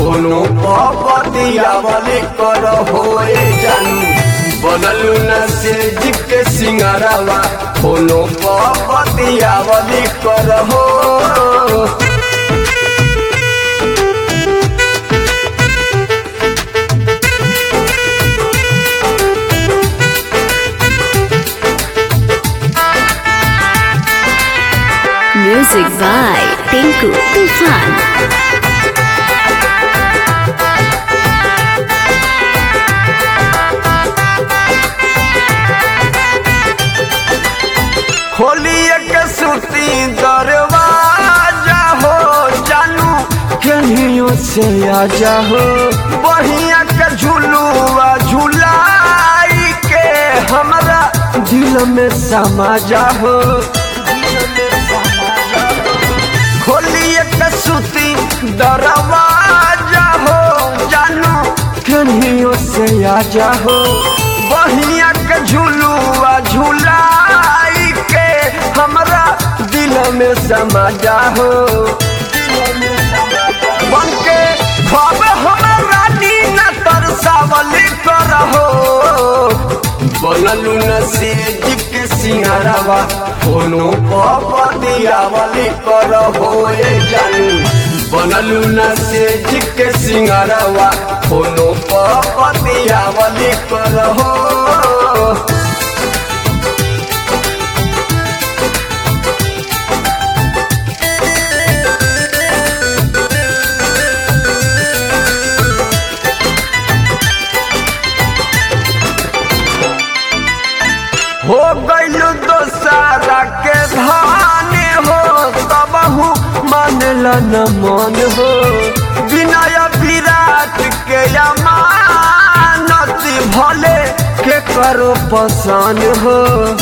कोनो पतियावली कर होए जानू बनलू न से जिके सिंगारवा कोनो पतियावली कर हो। Music by Tinku Tufan. खोलिए के सुती दरवाजा हो जानू कहियों से आजा हो बहिया के झुलुआ झुलाई के हमरा दिल में समा जा हो। खोलिए के सुती दरवाजा हो जानू कहियों से आजा हो बहिया के झुलुआ झुलाई के हमरा दिल में समा जा हो। बनके ख्वाब हमरा नीना तरसावली करहो बनलू न से जिके सिंगारवा कोनो पतियावली करहो ए जानू बनलू न से जिके सिंगारवा कोनो पतियावली करहो। हो गइलू दोसारा के धाने हो तबहू मानला न मन हो विनय विराट के अमानत भले के करो पसंद हो।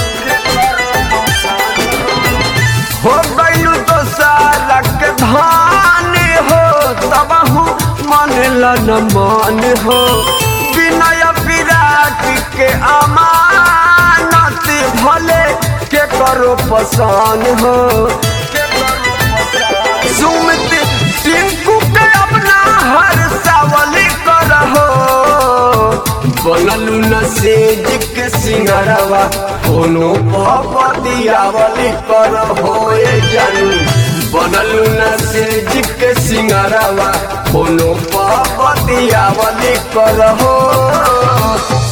हो गइलू दोसारा के धाने हो तबहू मानला न मन हो विनय विराट के भले के करो पसंद हो। सुमित टिंकू के अपना हर सावली करहो बनलू न से जिके सिंगारवा कोनो पतियावली करहो ए जानू बनलू न से जिके सिंगारवा कोनो पतियावली करहो।